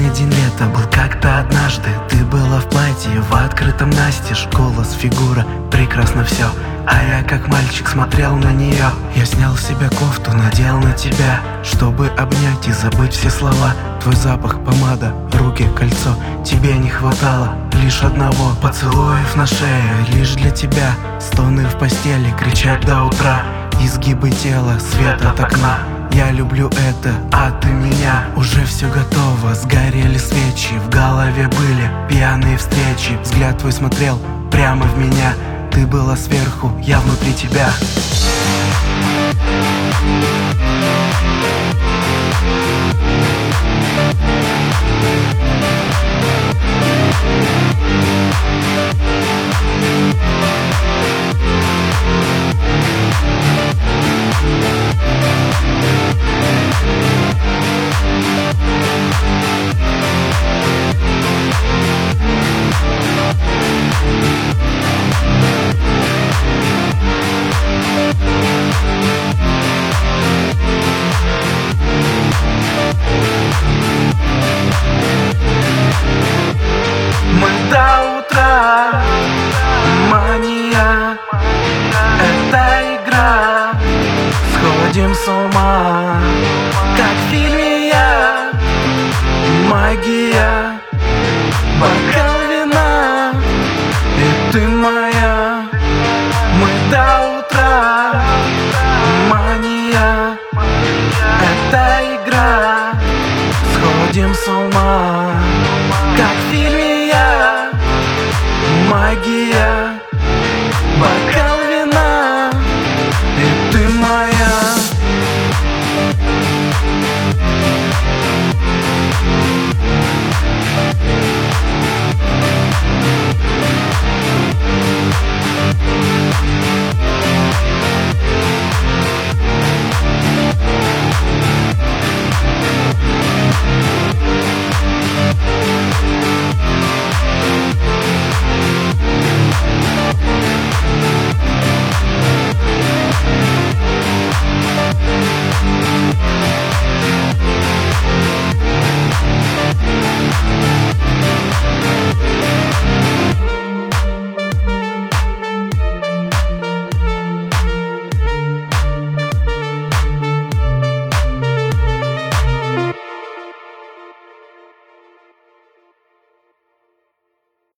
Солнечный день лета был как-то однажды. Ты была в платье, в открытом настежь. Голос, фигура, прекрасно все. А я как мальчик смотрел на нее. Я снял с себя кофту, надел на тебя, чтобы обнять и забыть все слова. Твой запах, помада, руки, кольцо. Тебе не хватало лишь одного. Поцелуев на шее, лишь для тебя. Стоны в постели, кричат до утра. Изгибы тела, свет от окна. Я люблю это, а ты меня. Уже все готово, сгорели свечи. В голове были пьяные встречи. Взгляд твой смотрел прямо в меня. Ты была сверху, я внутри тебя. Мы до утра, мания, это игра. Сходим с ума, как в фильме я. Магия, бокал вина, и ты моя. Мы до утра, мания, это игра. Сходим с ума, как в фильме я. Магия.